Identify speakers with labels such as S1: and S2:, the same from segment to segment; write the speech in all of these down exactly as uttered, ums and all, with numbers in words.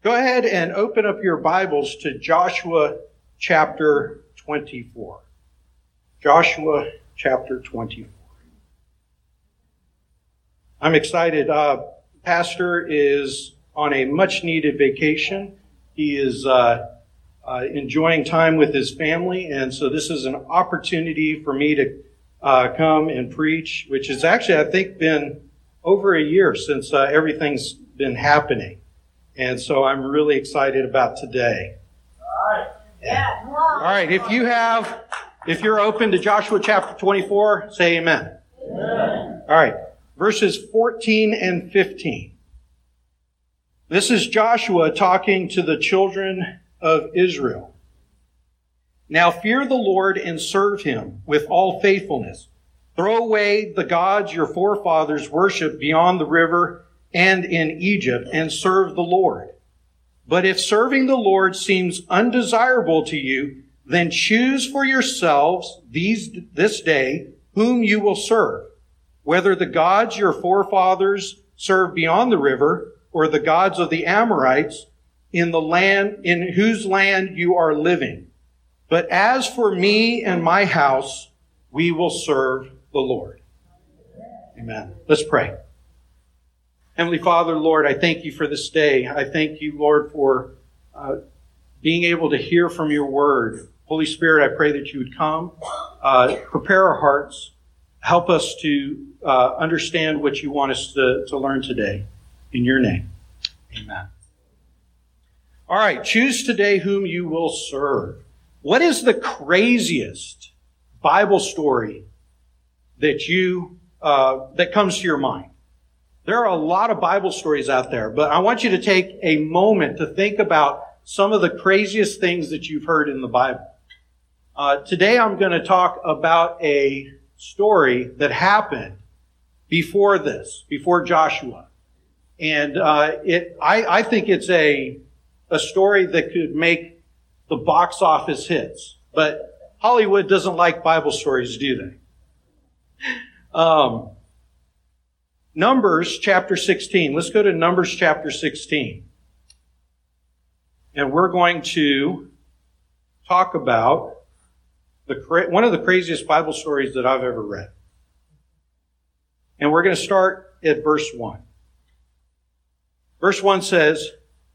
S1: Go ahead and open up your Bibles to Joshua chapter twenty-four. Joshua chapter twenty-four. I'm excited. Uh, Pastor is on a much-needed vacation. He is uh, uh, enjoying time with his family, and so this is an opportunity for me to uh, come and preach, which has actually, I think, been over a year since uh, everything's been happening. And so I'm really excited about today.
S2: All right.
S1: Yeah. All right. If you have, if you're open to Joshua chapter twenty-four, say amen.
S2: Amen.
S1: All right. Verses fourteen and fifteen. This is Joshua talking to the children of Israel. Now fear the Lord and serve him with all faithfulness. Throw away the gods your forefathers worshiped beyond the river and in Egypt, and serve the Lord. But if serving the Lord seems undesirable to you, then choose for yourselves these this day whom you will serve, whether the gods your forefathers served beyond the river, or the gods of the Amorites in the land in whose land you are living. But as for me and my house, we will serve the Lord. Amen. Let's pray. Heavenly Father, Lord, I thank you for this day. I thank you, Lord, for uh, being able to hear from your word. Holy Spirit, I pray that you would come, uh, prepare our hearts, help us to uh, understand what you want us to, to learn today. In your name, amen. All right, choose today whom you will serve. What is the craziest Bible story that you uh, that comes to your mind? There are a lot of Bible stories out there, but I want you to take a moment to think about some of the craziest things that you've heard in the Bible. Uh, today I'm going to talk about a story that happened before this, before Joshua. And uh, it, I, I think it's a, a story that could make the box office hits. But Hollywood doesn't like Bible stories, do they? Um... Numbers chapter sixteen. Let's go to Numbers chapter sixteen. And we're going to talk about the one of the craziest Bible stories that I've ever read. And we're going to start at verse one. Verse one says,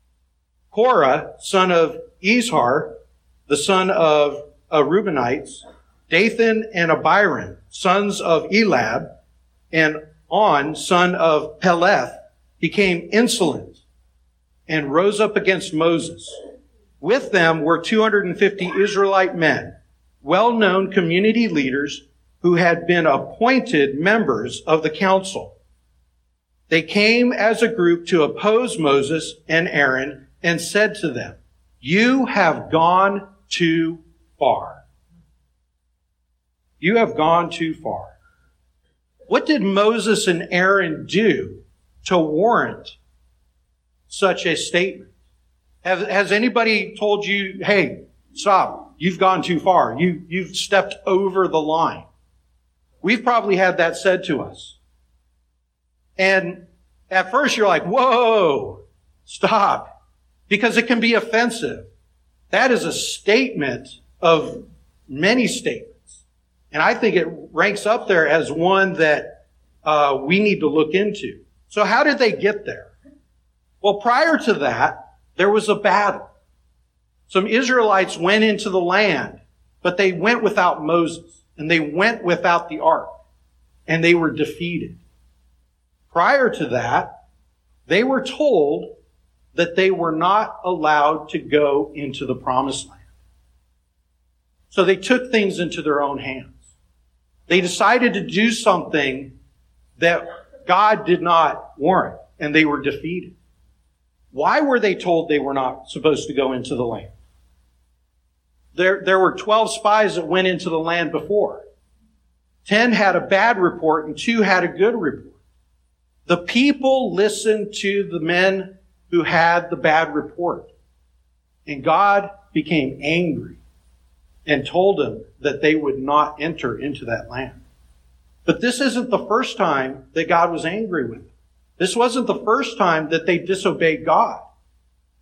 S1: Korah, son of Izhar, the son of uh, Reubenites, Dathan and Abiram, sons of Elab, and On, son of Peleth, became insolent and rose up against Moses. With them were two hundred fifty Israelite men, well-known community leaders who had been appointed members of the council. They came as a group to oppose Moses and Aaron and said to them, "You have gone too far. You have gone too far." What did Moses and Aaron do to warrant such a statement? Has, has anybody told you, hey, stop, you've gone too far. You, you've stepped over the line. We've probably had that said to us. And at first you're like, whoa, stop, because it can be offensive. That is a statement of many statements. And I think it ranks up there as one that uh, we need to look into. So how did they get there? Well, prior to that, there was a battle. Some Israelites went into the land, but they went without Moses, and they went without the ark, and they were defeated. Prior to that, they were told that they were not allowed to go into the promised land. So they took things into their own hands. They decided to do something that God did not warrant, and they were defeated. Why were they told they were not supposed to go into the land? There, there were twelve spies that went into the land before. Ten had a bad report and two had a good report. The people listened to the men who had the bad report. And God became angry and told them that they would not enter into that land. But this isn't the first time that God was angry with them. This wasn't the first time that they disobeyed God.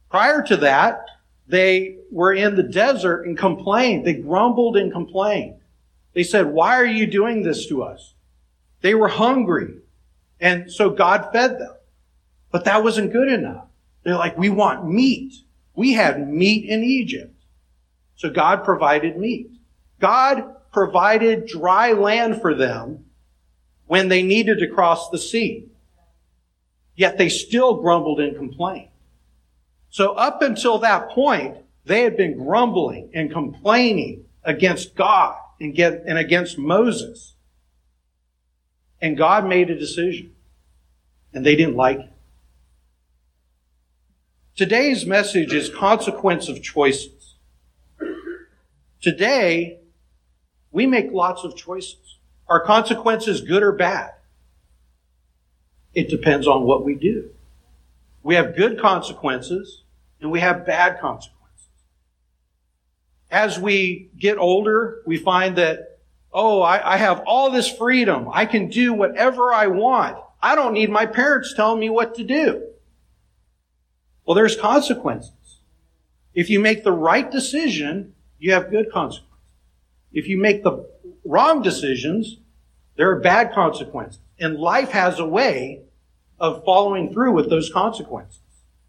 S1: Prior to that, they were in the desert and complained. They grumbled and complained. They said, why are you doing this to us? They were hungry. And so God fed them. But that wasn't good enough. They're like, we want meat. We had meat in Egypt. So God provided meat. God provided dry land for them when they needed to cross the sea. Yet they still grumbled and complained. So up until that point, they had been grumbling and complaining against God and, get, and against Moses. And God made a decision. And they didn't like it. Today's message is consequence of choices. Today, we make lots of choices. Are consequences good or bad? It depends on what we do. We have good consequences and we have bad consequences. As we get older, we find that, oh, I, I have all this freedom. I can do whatever I want. I don't need my parents telling me what to do. Well, there's consequences. If you make the right decision, you have good consequences. If you make the wrong decisions, there are bad consequences. And life has a way of following through with those consequences.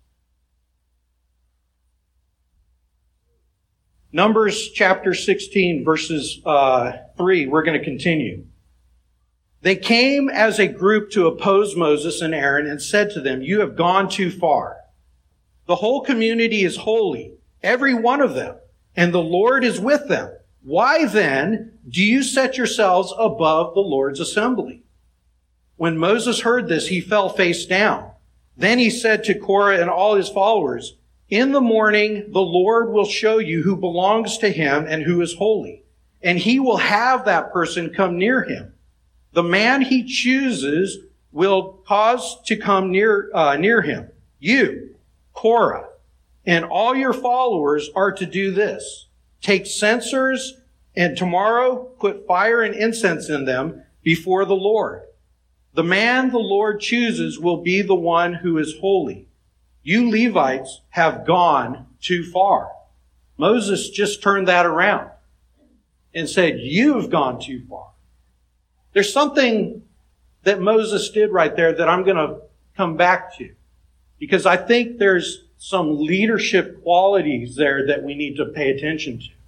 S1: Numbers chapter sixteen, verses uh, three, we're going to continue. They came as a group to oppose Moses and Aaron and said to them, you have gone too far. The whole community is holy, every one of them, and the Lord is with them. Why then do you set yourselves above the Lord's assembly? When Moses heard this, he fell face down. Then he said to Korah and all his followers, in the morning, the Lord will show you who belongs to him and who is holy, and he will have that person come near him. The man he chooses will cause to come near, uh, near him. You, Korah, and all your followers are to do this. Take censers and tomorrow put fire and incense in them before the Lord. The man the Lord chooses will be the one who is holy. You Levites have gone too far. Moses just turned that around and said, you've gone too far. There's something that Moses did right there that I'm going to come back to, because I think there's some leadership qualities there that we need to pay attention to.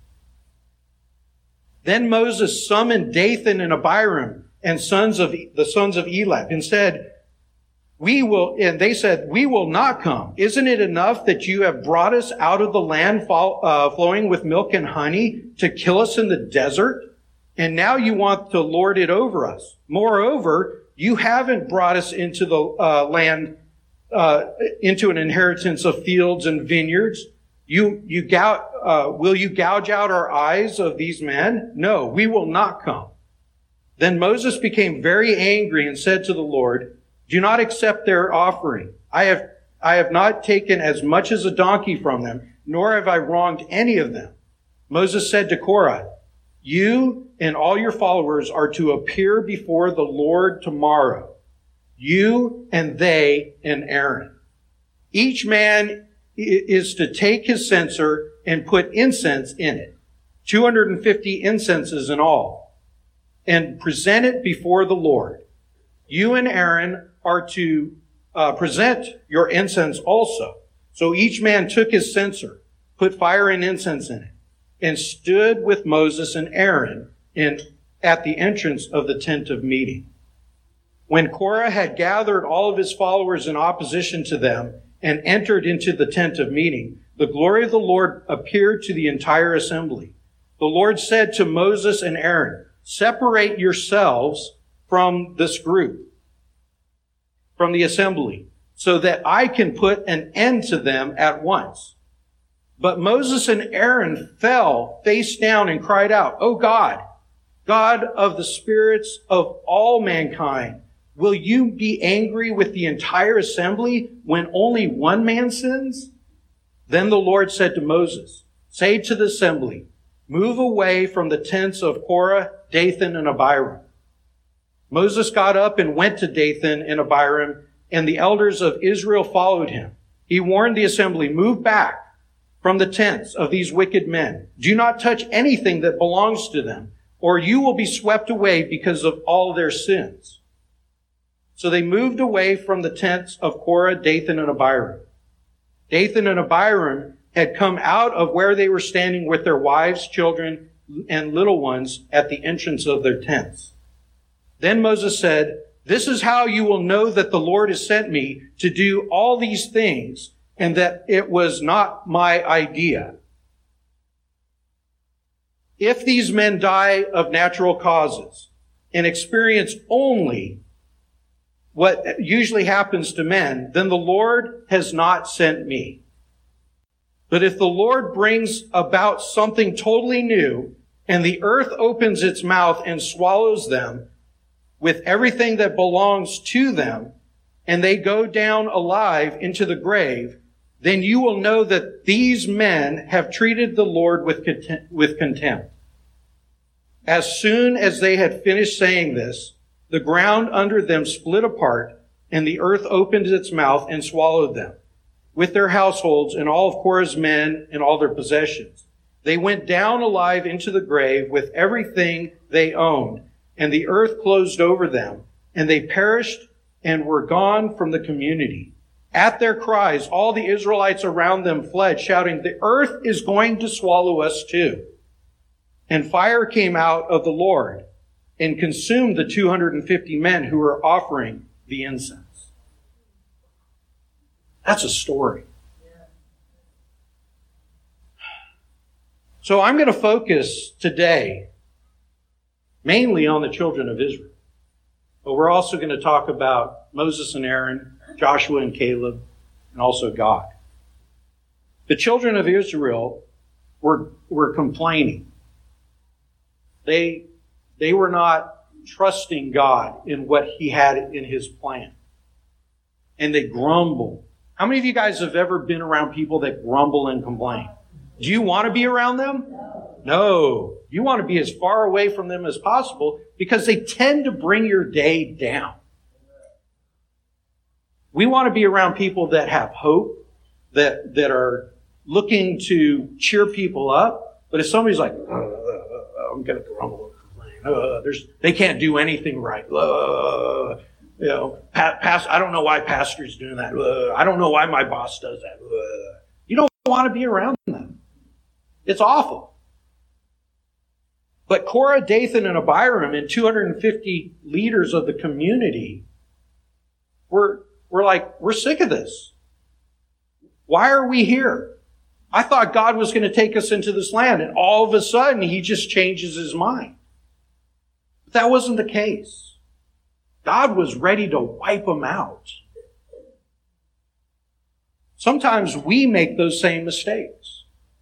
S1: Then Moses summoned Dathan and Abiram and sons of the sons of Elab and said, we will, and they said, we will not come. Isn't it enough that you have brought us out of the land uh, flowing with milk and honey to kill us in the desert? And now you want to lord it over us. Moreover, you haven't brought us into the uh, land, uh, into an inheritance of fields and vineyards. You, you gouge, uh, will you gouge out our eyes of these men? No, we will not come. Then Moses became very angry and said to the Lord, do not accept their offering. I have, I have not taken as much as a donkey from them, nor have I wronged any of them. Moses said to Korah, you and all your followers are to appear before the Lord tomorrow. You and they and Aaron. Each man is to take his censer and put incense in it, two hundred fifty incenses in all, and present it before the Lord. You and Aaron are to uh, present your incense also. So each man took his censer, put fire and incense in it, and stood with Moses and Aaron in, at the entrance of the tent of meeting. When Korah had gathered all of his followers in opposition to them and entered into the tent of meeting, the glory of the Lord appeared to the entire assembly. The Lord said to Moses and Aaron, separate yourselves from this group, from the assembly, so that I can put an end to them at once. But Moses and Aaron fell face down and cried out, O God, God of the spirits of all mankind, will you be angry with the entire assembly when only one man sins? Then the Lord said to Moses, say to the assembly, move away from the tents of Korah, Dathan, and Abiram. Moses got up and went to Dathan and Abiram, and the elders of Israel followed him. he warned the assembly, "Move back from the tents of these wicked men. Do not touch anything that belongs to them, or you will be swept away because of all their sins." So they moved away from the tents of Korah, Dathan, and Abiram. Dathan and Abiram had come out of where they were standing with their wives, children, and little ones at the entrance of their tents. Then Moses said, "This is how you will know that the Lord has sent me to do all these things, and that it was not my idea. If these men die of natural causes and experience only what usually happens to men, then the Lord has not sent me. But if the Lord brings about something totally new, and the earth opens its mouth and swallows them with everything that belongs to them, and they go down alive into the grave, then you will know that these men have treated the Lord with contempt." As soon as they had finished saying this, the ground under them split apart, and the earth opened its mouth and swallowed them, with their households and all of Korah's men and all their possessions. They went down alive into the grave with everything they owned, and the earth closed over them, and they perished and were gone from the community. At their cries, all the Israelites around them fled, shouting, "The earth is going to swallow us too." And fire came out of the Lord and consumed the two hundred fifty men who were offering the incense. That's a story. So I'm going to focus today mainly on the children of Israel. But we're also going to talk about Moses and Aaron, Joshua and Caleb, and also God. The children of Israel were, were complaining. They, they were not trusting God in what He had in His plan. And they grumbled. How many of you guys have ever been around people that grumble and complain? Do you want to be around them? No. No. You want to be as far away from them as possible because they tend to bring your day down. We want to be around people that have hope, that, that are looking to cheer people up. But if somebody's like, uh, uh, I'm going to grumble and complain. Uh, there's, they can't do anything right. Uh, you know, pa- past, I don't know why pastor's doing that. Uh, I don't know why my boss does that. Uh, you don't want to be around them. It's awful. But Korah, Dathan, and Abiram, and two hundred fifty leaders of the community were, were like, we're sick of this. Why are we here? I thought God was going to take us into this land, and all of a sudden He just changes His mind. But that wasn't the case. God was ready to wipe them out. Sometimes we make those same mistakes.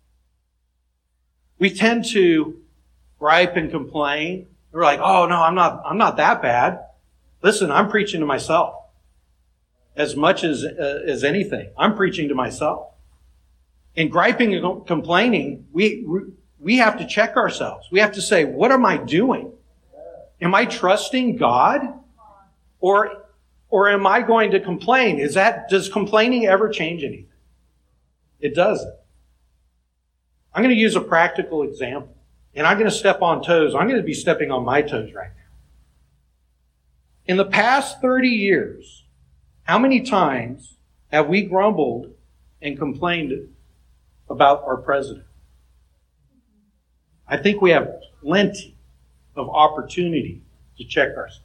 S1: We tend to gripe and complain. We're like, oh no, I'm not, I'm not that bad. Listen, I'm preaching to myself. As much as, uh, as anything, I'm preaching to myself. In griping and complaining, we, we have to check ourselves. We have to say, what am I doing? Am I trusting God? Or, or am I going to complain? Is that, does complaining ever change anything? It doesn't. I'm going to use a practical example. And I'm going to step on toes. I'm going to be stepping on my toes right now. In the past thirty years, how many times have we grumbled and complained about our president? I think we have plenty of opportunity to check ourselves.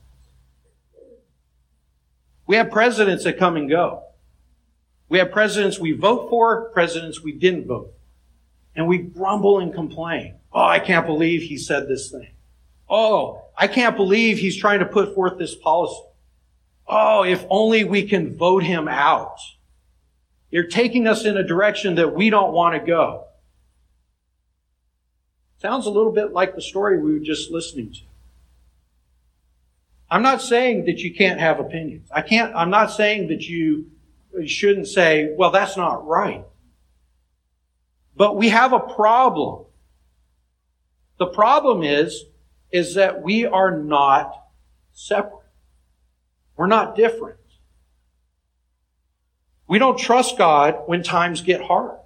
S1: We have presidents that come and go. We have presidents we vote for, presidents we didn't vote for. And we grumble and complain. Oh, I can't believe he said this thing. Oh, I can't believe he's trying to put forth this policy. Oh, if only we can vote him out. You're taking us in a direction that we don't want to go. Sounds a little bit like the story we were just listening to. I'm not saying that you can't have opinions. I can't, I'm not saying that you shouldn't say, well, that's not right. But we have a problem. The problem is, is that we are not separate. We're not different. We don't trust God when times get hard.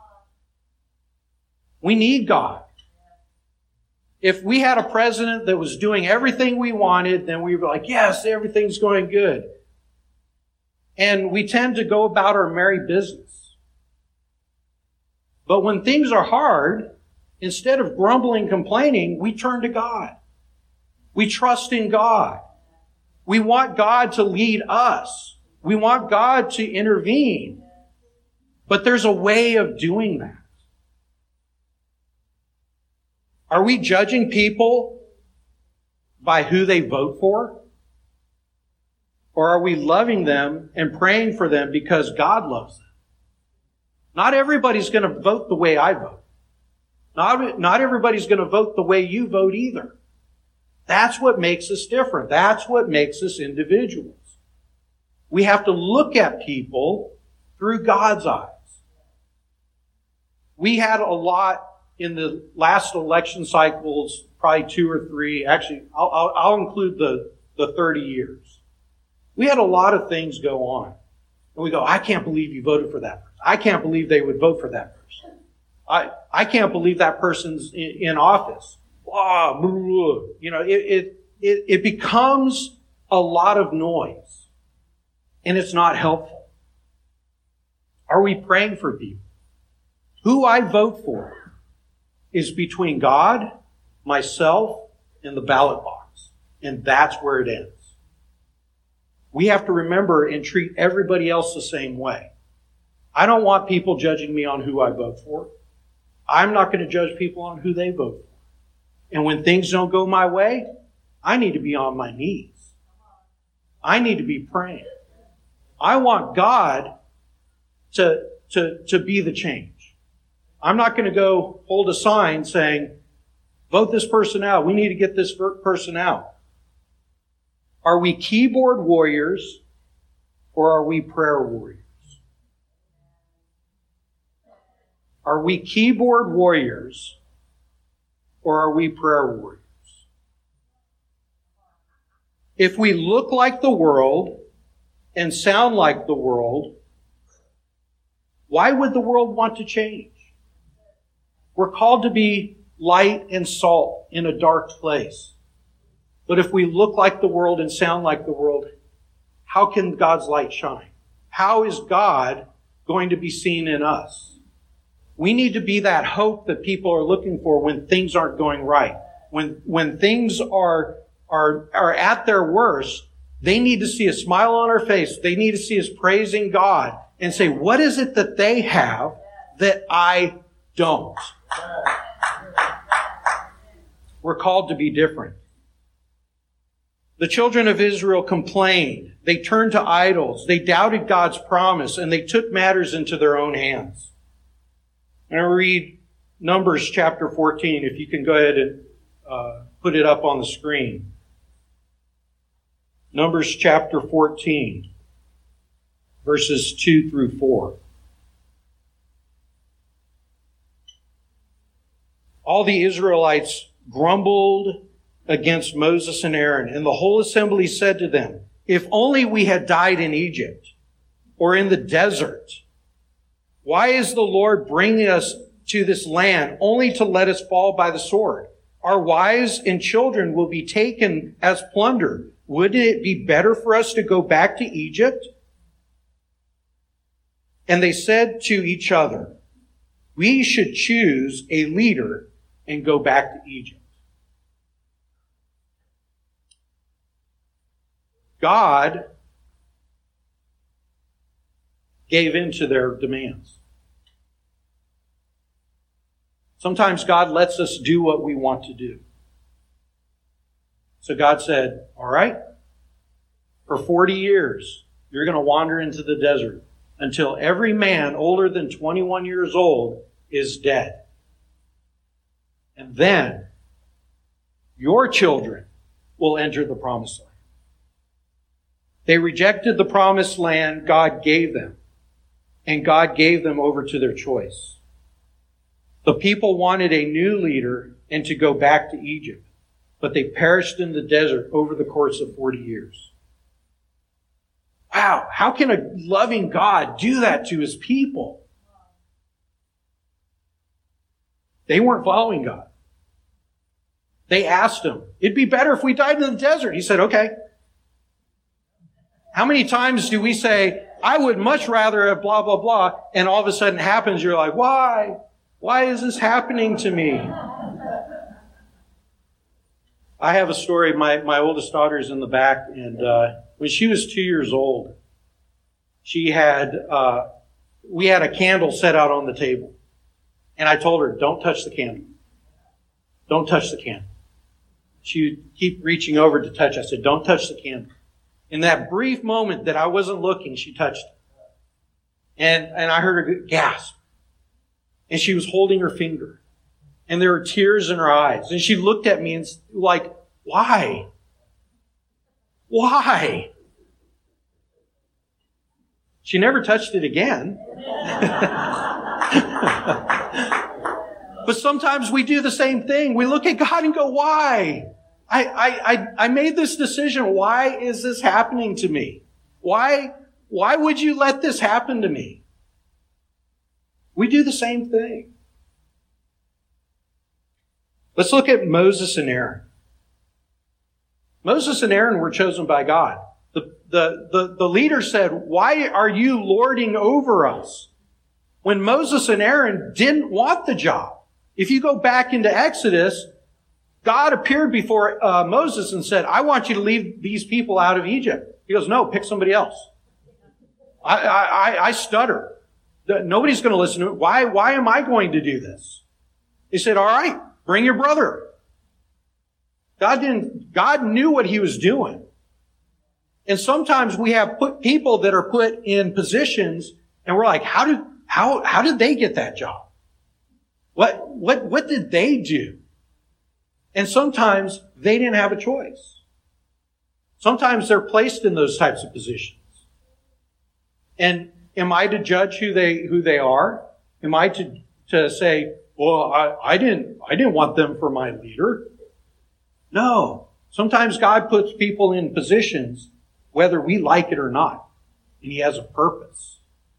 S1: We need God. If we had a president that was doing everything we wanted, then we were like, yes, everything's going good. And we tend to go about our merry business. But when things are hard, instead of grumbling, complaining, we turn to God. We trust in God. We want God to lead us. We want God to intervene. But there's a way of doing that. Are we judging people by who they vote for? Or are we loving them and praying for them because God loves them? Not everybody's going to vote the way I vote. Not, not everybody's going to vote the way you vote either. That's what makes us different. That's what makes us individuals. We have to look at people through God's eyes. We had a lot in the last election cycles, probably two or three. Actually, I'll, I'll, I'll include the, the thirty years. We had a lot of things go on. And we go, I can't believe you voted for that person. I can't believe they would vote for that person. I, I can't believe that person's in, in office. Blah, blah, blah. You know, it, it, it, it becomes a lot of noise. And it's not helpful. Are we praying for people? Who I vote for is between God, myself, and the ballot box. And that's where it ends. We have to remember and treat everybody else the same way. I don't want people judging me on who I vote for. I'm not going to judge people on who they vote for. And when things don't go my way, I need to be on my knees. I need to be praying. I want God to, to, to be the change. I'm not going to go hold a sign saying, vote this person out. We need to get this person out. Are we keyboard warriors or are we prayer warriors? Are we keyboard warriors or are we prayer warriors? If we look like the world and sound like the world, why would the world want to change? We're called to be light and salt in a dark place. But if we look like the world and sound like the world, how can God's light shine? How is God going to be seen in us? We need to be that hope that people are looking for when things aren't going right. When, when things are, are, are at their worst, they need to see a smile on our face. They need to see us praising God and say, what is it that they have that I don't? We're called to be different. The children of Israel complained. They turned to idols. They doubted God's promise, and they took matters into their own hands. I'm going to read Numbers chapter fourteen, if you can go ahead and uh, put it up on the screen. Numbers chapter fourteen, verses two through four. All the Israelites grumbled against Moses and Aaron, and the whole assembly said to them, if only we had died in Egypt or in the desert. Why is the Lord bringing us to this land only to let us fall by the sword? Our wives and children will be taken as plunder. Wouldn't it be better for us to go back to Egypt? And they said to each other, we should choose a leader and go back to Egypt. God gave in to their demands. Sometimes God lets us do what we want to do. So God said, all right, for forty years, you're going to wander into the desert until every man older than twenty-one years old is dead. And then your children will enter the promised land. They rejected the promised land God gave them, and God gave them over to their choice. The people wanted a new leader and to go back to Egypt, but they perished in the desert over the course of forty years. Wow, how can a loving God do that to his people? They weren't following God. They asked him, it'd be better if we died in the desert. He said, okay. How many times do we say, I would much rather have blah, blah, blah, and all of a sudden it happens, you're like, why? Why is this happening to me? I have a story. My, my oldest daughter's in the back, and uh, when she was two years old, she had, uh, we had a candle set out on the table. And I told her, don't touch the candle. Don't touch the candle. She would keep reaching over to touch. I said, don't touch the candle. In that brief moment that I wasn't looking, she touched it. And, and I heard her gasp. And she was holding her finger. And there were tears in her eyes. And she looked at me and like, why? Why? She never touched it again. But sometimes we do the same thing. We look at God and go, why? I, I, I, I made this decision. Why is this happening to me? Why, why would you let this happen to me? We do the same thing. Let's look at Moses and Aaron. Moses and Aaron were chosen by God. The, the, the, the leader said, why are you lording over us? When Moses and Aaron didn't want the job. If you go back into Exodus, God appeared before uh, Moses and said, I want you to lead these people out of Egypt. He goes, no, pick somebody else. I, I, I stutter. Nobody's going to listen to it. Why, why am I going to do this? He said, all right, bring your brother. God didn't, God knew what he was doing. And sometimes we have put people that are put in positions and we're like, how did, how, how did they get that job? What, what, what did they do? And sometimes they didn't have a choice. Sometimes they're placed in those types of positions. And am I to judge who they, who they are? Am I to, to say, well, I, I didn't, I didn't want them for my leader? No. Sometimes God puts people in positions whether we like it or not. And he has a purpose.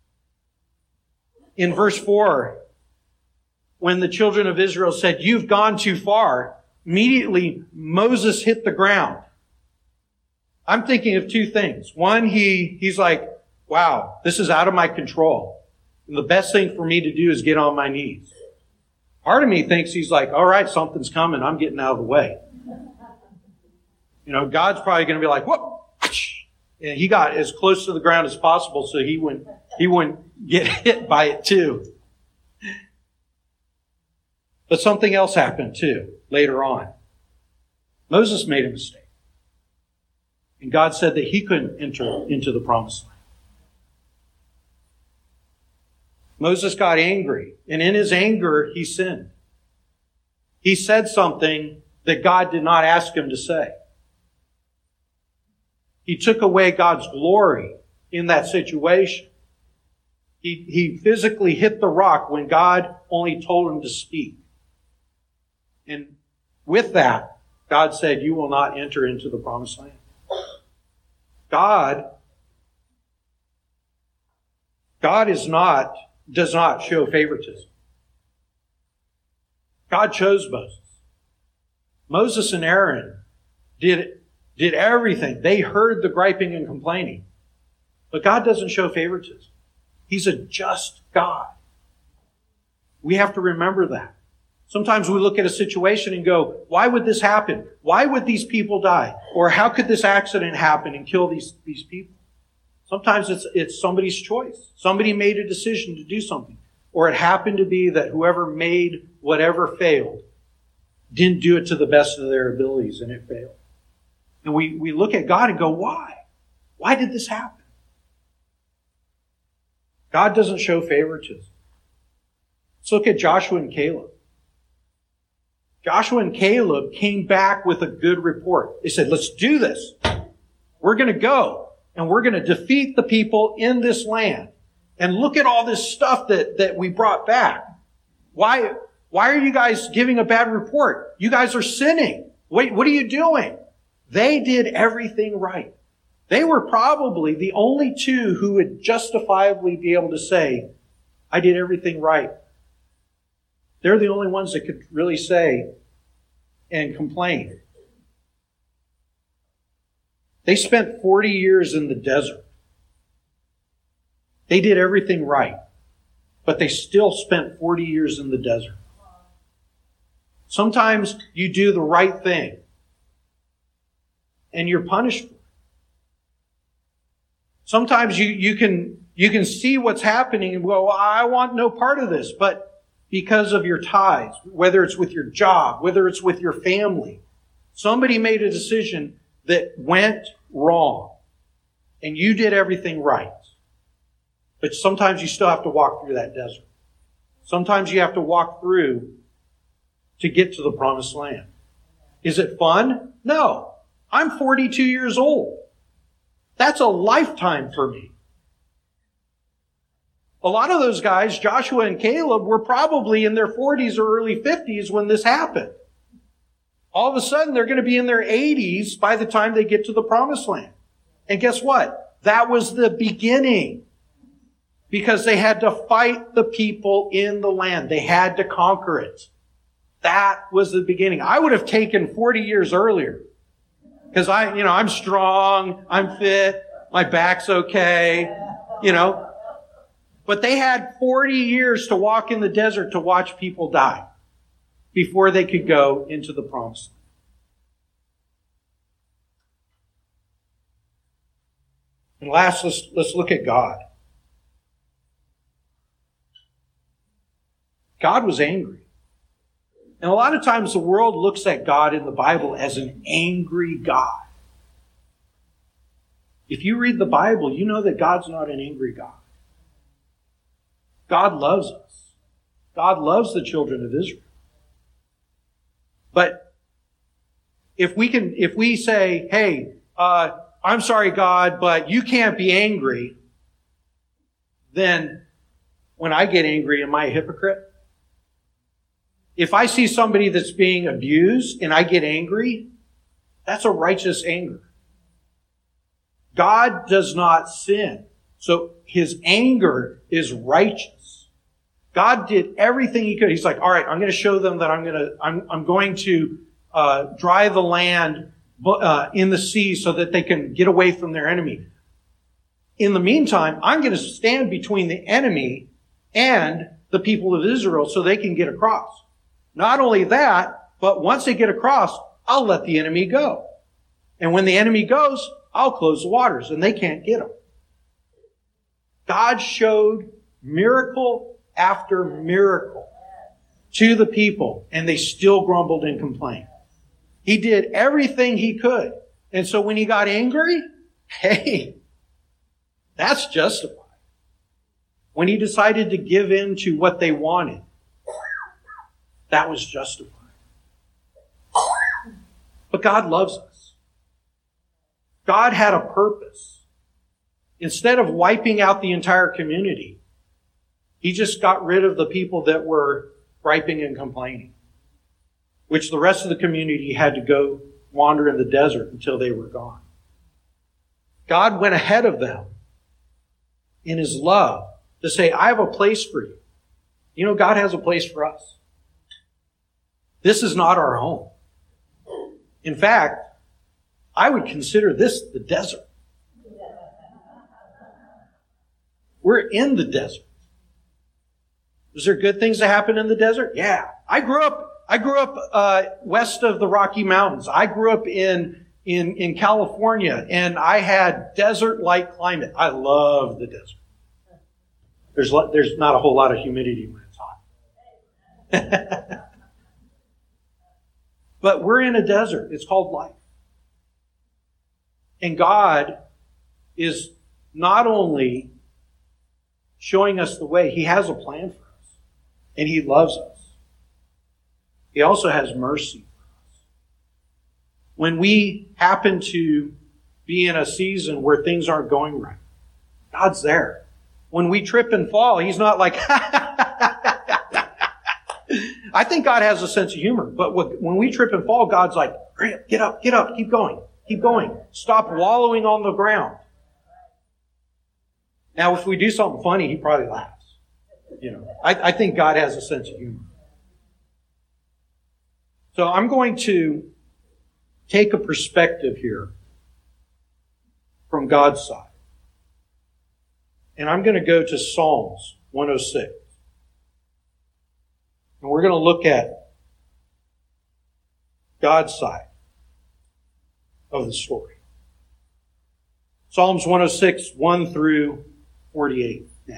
S1: In verse four, when the children of Israel said, you've gone too far, immediately Moses hit the ground. I'm thinking of two things. One, he, he's like, wow, this is out of my control. And the best thing for me to do is get on my knees. Part of me thinks he's like, all right, something's coming. I'm getting out of the way. You know, God's probably going to be like, whoop. And he got as close to the ground as possible so he wouldn't, he wouldn't get hit by it too. But something else happened too later on. Moses made a mistake. And God said that he couldn't enter into the promised land. Moses got angry, and in his anger, he sinned. He said something that God did not ask him to say. He took away God's glory in that situation. He, he physically hit the rock when God only told him to speak. And with that, God said, you will not enter into the promised land. God, God is not, does not show favoritism. God chose Moses. Moses and Aaron did, did everything. They heard the griping and complaining. But God doesn't show favoritism. He's a just God. We have to remember that. Sometimes we look at a situation and go, why would this happen? Why would these people die? Or how could this accident happen and kill these, these people? Sometimes it's, it's somebody's choice. Somebody made a decision to do something. Or it happened to be that whoever made whatever failed didn't do it to the best of their abilities and it failed. And we, we look at God and go, why? Why did this happen? God doesn't show favoritism. Let's look at Joshua and Caleb. Joshua and Caleb came back with a good report. They said, let's do this. We're going to go and we're going to defeat the people in this land. And look at all this stuff that, that we brought back. Why, why are you guys giving a bad report? You guys are sinning. Wait, what are you doing? They did everything right. They were probably the only two who would justifiably be able to say, I did everything right. They're the only ones that could really say and complain. They spent forty years in the desert. They did everything right, but they still spent forty years in the desert. Sometimes you do the right thing, and you're punished for it. Sometimes you, you can you can see what's happening and go, well, I want no part of this. But because of your ties, whether it's with your job, whether it's with your family, somebody made a decision that went wrong. And you did everything right. But sometimes you still have to walk through that desert. Sometimes you have to walk through to get to the promised land. Is it fun? No. I'm forty-two years old. That's a lifetime for me. A lot of those guys, Joshua and Caleb, were probably in their forties or early fifties when this happened. All of a sudden, they're going to be in their eighties by the time they get to the promised land. And guess what? That was the beginning. Because they had to fight the people in the land. They had to conquer it. That was the beginning. I would have taken forty years earlier. Because I, you know, I'm strong, I'm fit, my back's okay, you know. But they had forty years to walk in the desert to watch people die before they could go into the promised land. And last, let's, let's look at God. God was angry. And a lot of times the world looks at God in the Bible as an angry God. If you read the Bible, you know that God's not an angry God. God loves us. God loves the children of Israel. But if we can, if we say, hey, uh, I'm sorry, God, but you can't be angry, then when I get angry, am I a hypocrite? If I see somebody that's being abused and I get angry, that's a righteous anger. God does not sin. So his anger is righteous. God did everything he could. He's like, all right, I'm going to show them that I'm going to, I'm, I'm going to uh, dry the land uh, in the sea so that they can get away from their enemy. In the meantime, I'm going to stand between the enemy and the people of Israel so they can get across. Not only that, but once they get across, I'll let the enemy go. And when the enemy goes, I'll close the waters and they can't get them. God showed miracle after miracle to the people, and they still grumbled and complained. He did everything he could. And so when he got angry, hey, that's justified. When he decided to give in to what they wanted, that was justified. But God loves us. God had a purpose. Instead of wiping out the entire community, he just got rid of the people that were griping and complaining, which the rest of the community had to go wander in the desert until they were gone. God went ahead of them in his love to say, I have a place for you. You know, God has a place for us. This is not our home. In fact, I would consider this the desert. We're in the desert. Is there good things that happen in the desert? Yeah. I grew up, I grew up, uh, west of the Rocky Mountains. I grew up in, in, in California, and I had desert-like climate. I love the desert. There's, there's not a whole lot of humidity when it's hot. But we're in a desert. It's called life. And God is not only showing us the way, he has a plan for us. And he loves us. He also has mercy for us. When we happen to be in a season where things aren't going right, God's there. When we trip and fall, he's not like, I think God has a sense of humor. But when we trip and fall, God's like, hurry up, get up, get up, keep going. Keep going. Stop wallowing on the ground. Now, if we do something funny, he probably laughs. You know, I, I think God has a sense of humor. So I'm going to take a perspective here from God's side. And I'm going to go to Psalms one oh six. And we're going to look at God's side of the story. Psalms one oh six, one through forty-eight. It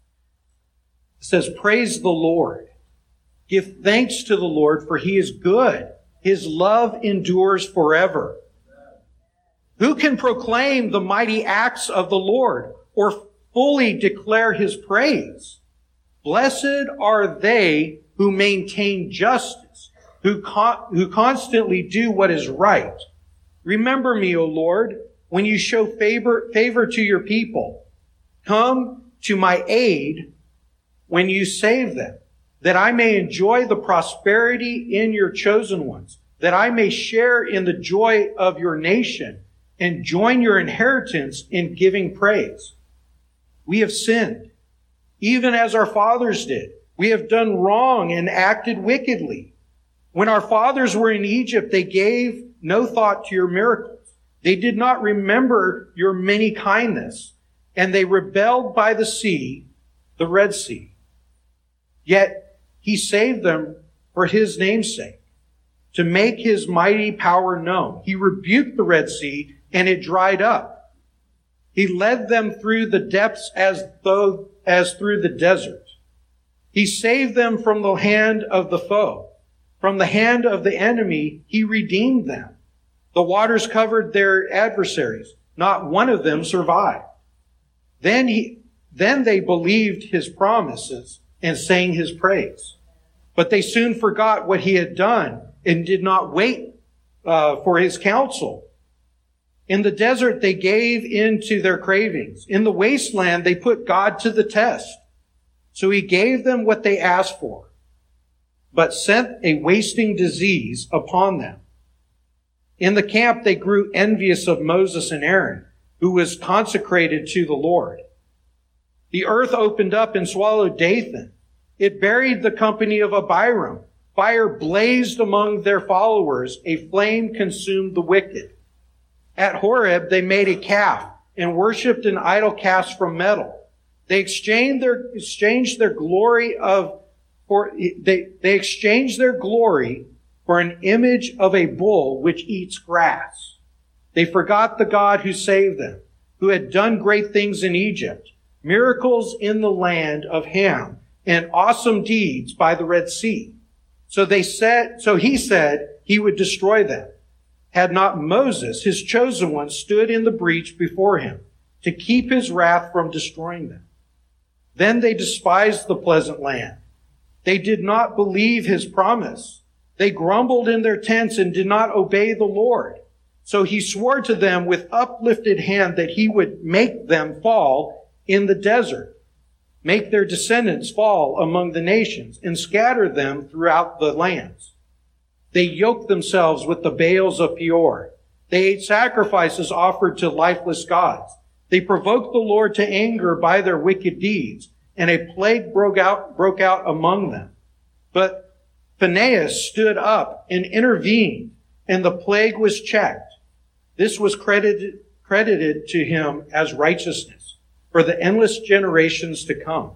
S1: says, "Praise the Lord. Give thanks to the Lord, for He is good. His love endures forever. Who can proclaim the mighty acts of the Lord, or fully declare His praise? Blessed are they who maintain justice, who con- who constantly do what is right. Remember me, O Lord, when you show favor, favor to your people. Come to my aid when you save them, that I may enjoy the prosperity in your chosen ones, that I may share in the joy of your nation and join your inheritance in giving praise. We have sinned, even as our fathers did. We have done wrong and acted wickedly. When our fathers were in Egypt, they gave no thought to your miracles. They did not remember your many kindness, and they rebelled by the sea, the Red Sea. Yet He saved them for His name's sake, to make His mighty power known. He rebuked the Red Sea, and it dried up. He led them through the depths as though as through the desert. He saved them from the hand of the foe. From the hand of the enemy, He redeemed them. The waters covered their adversaries. Not one of them survived. Then he, then they believed His promises and sang His praise. But they soon forgot what He had done and did not wait uh, for His counsel. In the desert, they gave in to their cravings. In the wasteland, they put God to the test. So He gave them what they asked for, but sent a wasting disease upon them. In the camp, they grew envious of Moses and Aaron, who was consecrated to the Lord. The earth opened up and swallowed Dathan. It buried the company of Abiram. Fire blazed among their followers. A flame consumed the wicked. At Horeb, they made a calf and worshipped an idol cast from metal. They exchanged their, exchanged their glory of, for, they, they exchanged their glory for an image of a bull which eats grass. They forgot the God who saved them, who had done great things in Egypt, miracles in the land of Ham, and awesome deeds by the Red Sea. So they said, so he said he would destroy them. Had not Moses, His chosen one, stood in the breach before Him to keep His wrath from destroying them. Then they despised the pleasant land. They did not believe His promise. They grumbled in their tents and did not obey the Lord. So He swore to them with uplifted hand that He would make them fall in the desert, make their descendants fall among the nations, and scatter them throughout the lands. They yoked themselves with the Baals of Peor. They ate sacrifices offered to lifeless gods. They provoked the Lord to anger by their wicked deeds, and a plague broke out, broke out among them. But Phinehas stood up and intervened, and the plague was checked. This was credited, credited to him as righteousness for the endless generations to come.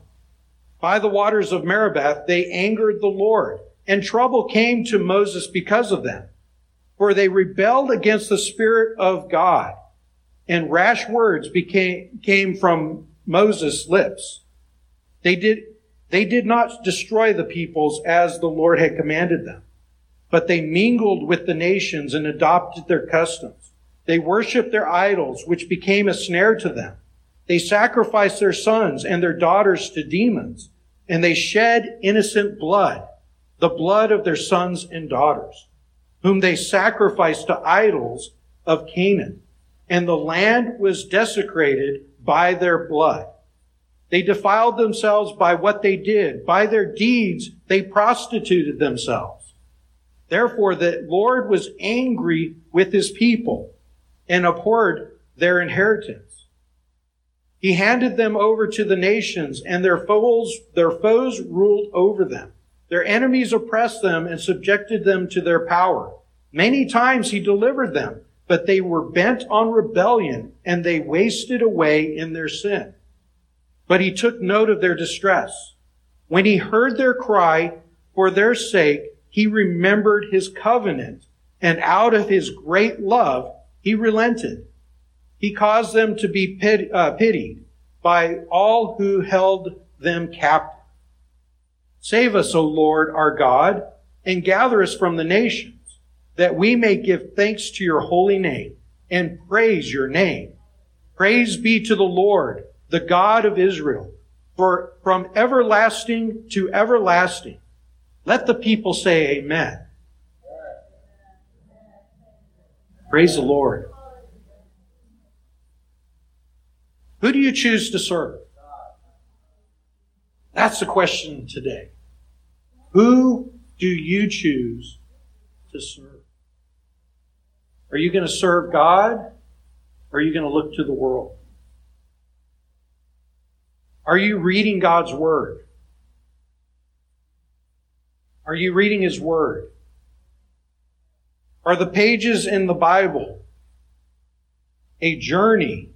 S1: By the waters of Meribah, they angered the Lord, and trouble came to Moses because of them. For they rebelled against the Spirit of God, and rash words became, came from Moses' lips. They did, they did not destroy the peoples as the Lord had commanded them, but they mingled with the nations and adopted their customs. They worshiped their idols, which became a snare to them. They sacrificed their sons and their daughters to demons, and they shed innocent blood, the blood of their sons and daughters, whom they sacrificed to idols of Canaan. And the land was desecrated by their blood. They defiled themselves by what they did. By their deeds, they prostituted themselves. Therefore, the Lord was angry with His people, and abhorred their inheritance. He handed them over to the nations, and their foes, their foes ruled over them. Their enemies oppressed them and subjected them to their power. Many times he delivered them, but they were bent on rebellion, and they wasted away in their sin. But he took note of their distress. When he heard their cry for their sake, he remembered his covenant, and out of his great love, he relented. He caused them to be pit, uh, pitied by all who held them captive. Save us, O Lord, our God, and gather us from the nations, that we may give thanks to your holy name and praise your name. Praise be to the Lord, the God of Israel, for from everlasting to everlasting. Let the people say amen. Praise the Lord. Who do you choose to serve? That's the question today. Who do you choose to serve? Are you going to serve God? Or are you going to look to the world? Are you reading God's Word? Are you reading His Word? Are the pages in the Bible a journey?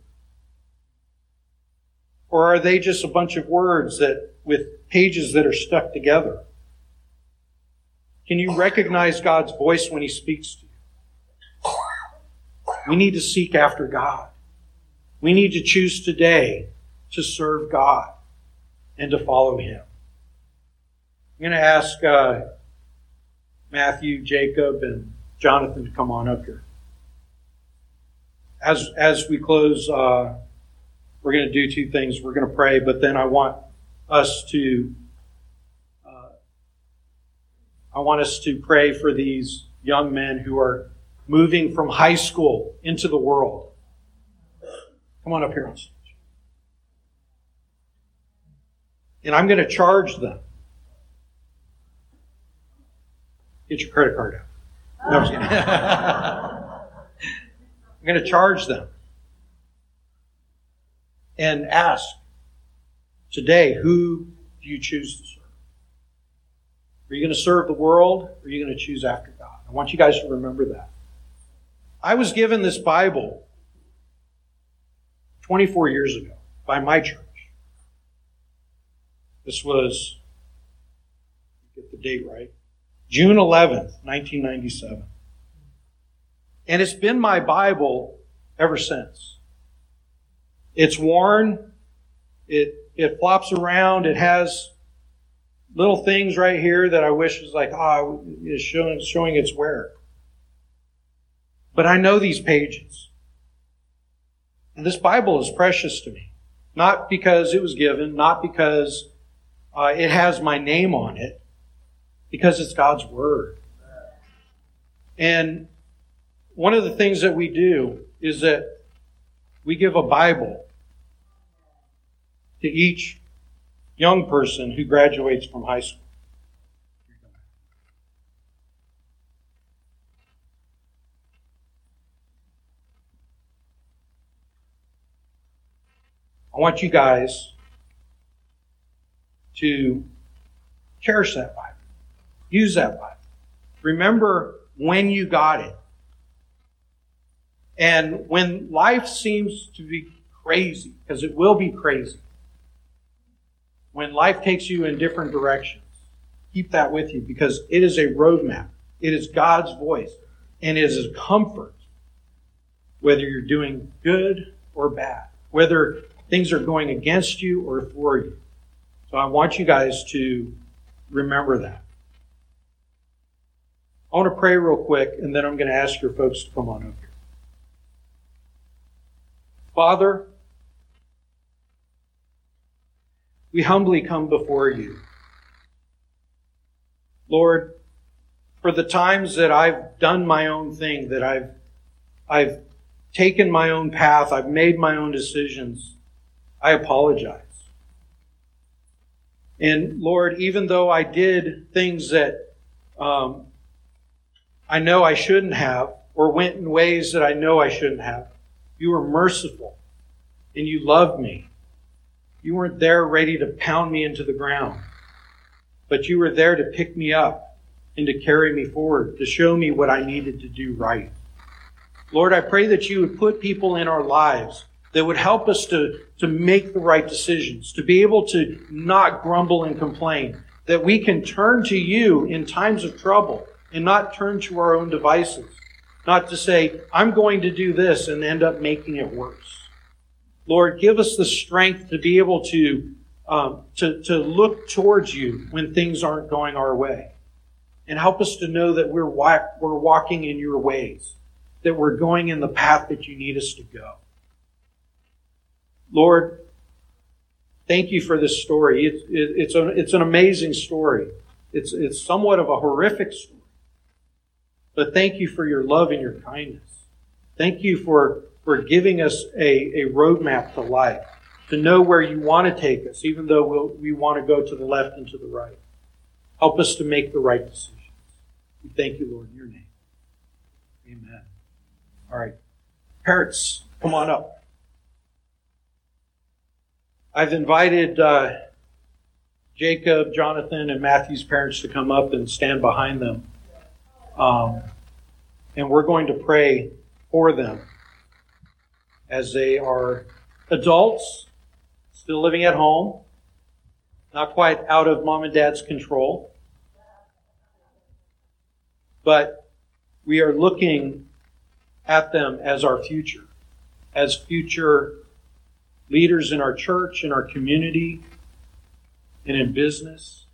S1: Or are they just a bunch of words that with pages that are stuck together? Can you recognize God's voice when He speaks to you? We need to seek after God. We need to choose today to serve God and to follow Him. I'm going to ask uh, Matthew, Jacob, and Jonathan to come on up here. As as we close, uh, we're going to do two things. We're going to pray, but then I want us to uh, I want us to pray for these young men who are moving from high school into the world. Come on up here on stage. And I'm going to charge them. Get your credit card out. No, I'm just kidding. I'm going to charge them and ask today, who do you choose to serve? Are you going to serve the world, or are you going to choose after God? I want you guys to remember that. I was given this Bible twenty-four years ago by my church. This was, get the date right, June eleventh, nineteen ninety-seven. And it's been my Bible ever since. It's worn. It it flops around. It has little things right here that I wish was like, ah, oh, it's showing, showing its wear. But I know these pages. And this Bible is precious to me. Not because it was given, not because uh, it has my name on it, because it's God's Word. And one of the things that we do is that we give a Bible to each young person who graduates from high school. I want you guys to cherish that Bible. Use that Bible. Remember when you got it. And when life seems to be crazy, because it will be crazy, when life takes you in different directions, keep that with you, because it is a roadmap. It is God's voice. And it is a comfort, whether you're doing good or bad, whether things are going against you or for you. So I want you guys to remember that. I want to pray real quick, and then I'm going to ask your folks to come on up here. Father, we humbly come before you. Lord, for the times that I've done my own thing, that I've I've taken my own path, I've made my own decisions, I apologize. And Lord, even though I did things that um, I know I shouldn't have, or went in ways that I know I shouldn't have. You were merciful and you loved me. You weren't there ready to pound me into the ground, but you were there to pick me up and to carry me forward, to show me what I needed to do right. Lord, I pray that you would put people in our lives that would help us to, to make the right decisions, to be able to not grumble and complain, that we can turn to you in times of trouble and not turn to our own devices, not to say, I'm going to do this and end up making it worse. Lord, give us the strength to be able to, um, to, to look towards you when things aren't going our way. And help us to know that we're, wa- we're walking in your ways, that we're going in the path that you need us to go. Lord, thank you for this story. It's, it, it's, a, it's an amazing story. It's, it's somewhat of a horrific story. But thank you for your love and your kindness. Thank you for, for giving us a, a roadmap to life, to know where you want to take us, even though we'll, we want to go to the left and to the right. Help us to make the right decisions. We thank you, Lord, in your name. Amen. All right. Parents, come on up. I've invited uh, Jacob, Jonathan, and Matthew's parents to come up and stand behind them. Um, and we're going to pray for them as they are adults, still living at home, not quite out of mom and dad's control. But we are looking at them as our future, as future leaders in our church, in our community, and in business.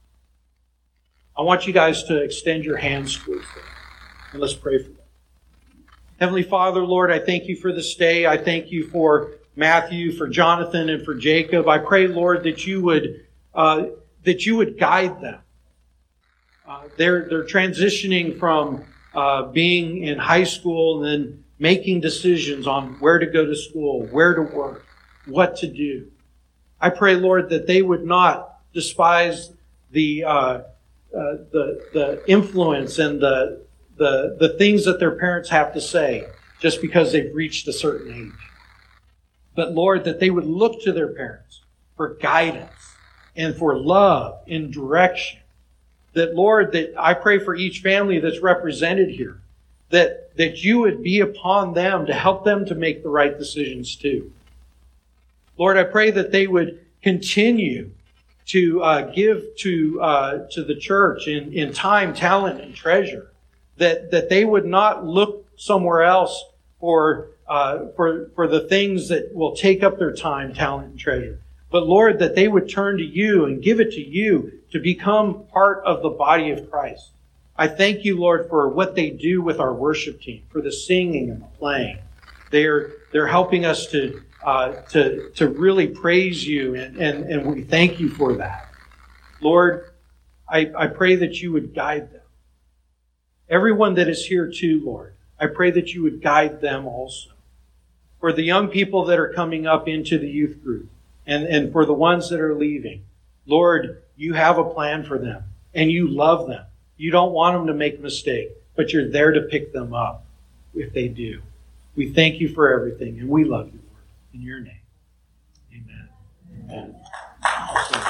S1: I want you guys to extend your hands towards them. And let's pray for them. Heavenly Father, Lord, I thank you for this day. I thank you for Matthew, for Jonathan, and for Jacob. I pray, Lord, that you would uh, that you would guide them. Uh, they're they're transitioning from uh, being in high school and then making decisions on where to go to school, where to work, what to do. I pray, Lord, that they would not despise the uh, uh, the the influence and the the the things that their parents have to say just because they've reached a certain age. But Lord, that they would look to their parents for guidance and for love and direction. That, Lord, that I pray for each family that's represented here, that, that you would be upon them to help them to make the right decisions too. Lord, I pray that they would continue to uh, give to uh, to the church in, in time, talent, and treasure. That, that they would not look somewhere else for, uh, for, for the things that will take up their time, talent, and treasure. But Lord, that they would turn to you and give it to you to become part of the body of Christ. I thank you, Lord, for what they do with our worship team, for the singing and the playing. They're, they're helping us to, uh, to, to really praise you, and, and, and we thank you for that. Lord, I, I pray that you would guide them. Everyone that is here too, Lord, I pray that you would guide them also. For the young people that are coming up into the youth group, and, and for the ones that are leaving, Lord, you have a plan for them, and you love them. You don't want them to make a mistake, but you're there to pick them up if they do. We thank you for everything, and we love you, Lord. In your name, amen. Amen.